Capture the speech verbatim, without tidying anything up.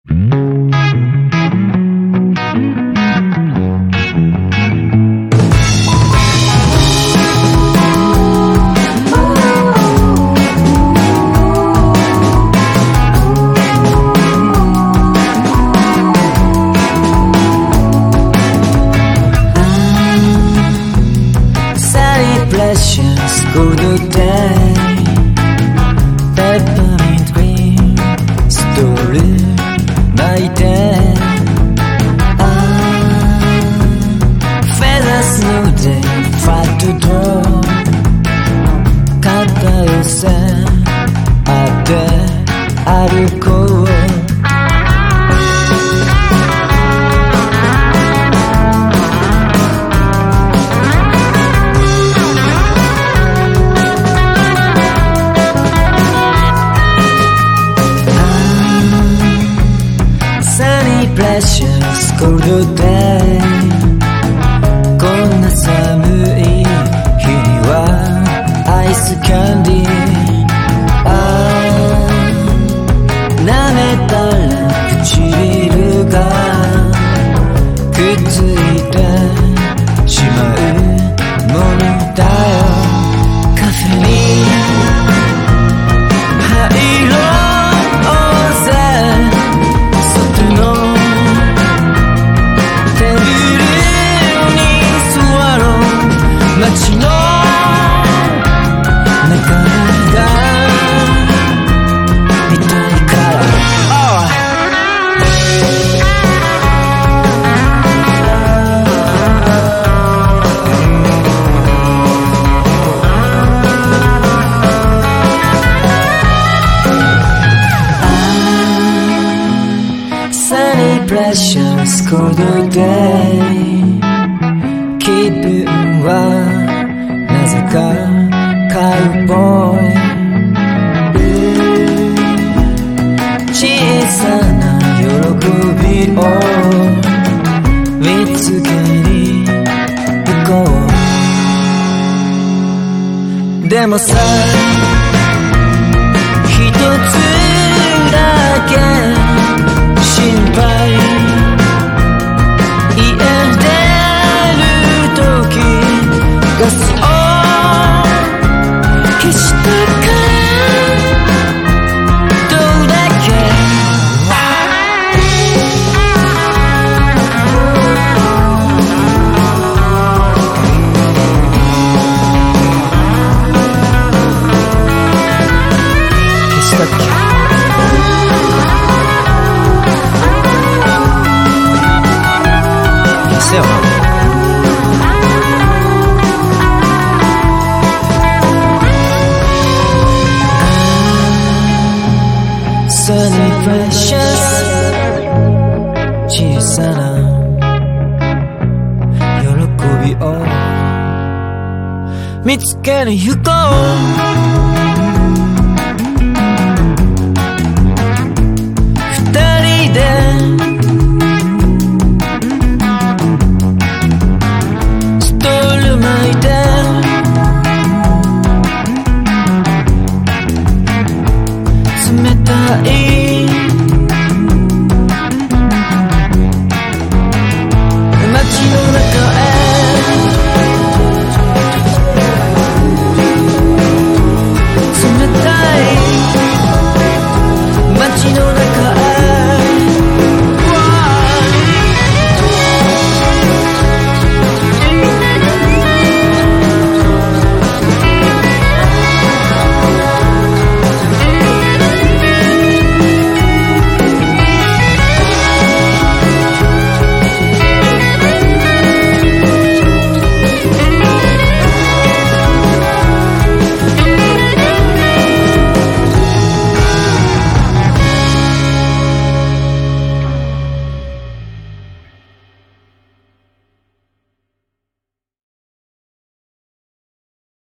Good day, peppermint green, story, my day. Ah, feathers no day, fight to draw. 肩寄せ合って歩こう。Precious cold day こんな寒い日にはアイスキャンディーあー舐めたら唇がくっついてしまうものだよカフェに入ろうぜ外の街の中が見たいから、oh. サニープレシャスコードデイ気分はなぜかカウボーイ小さな喜びを見つけに行こうでもさ一つだけ心配家でガスを消したからどうだけ消したっけ消せよなSunny precious 小さな喜びを見つけに行こう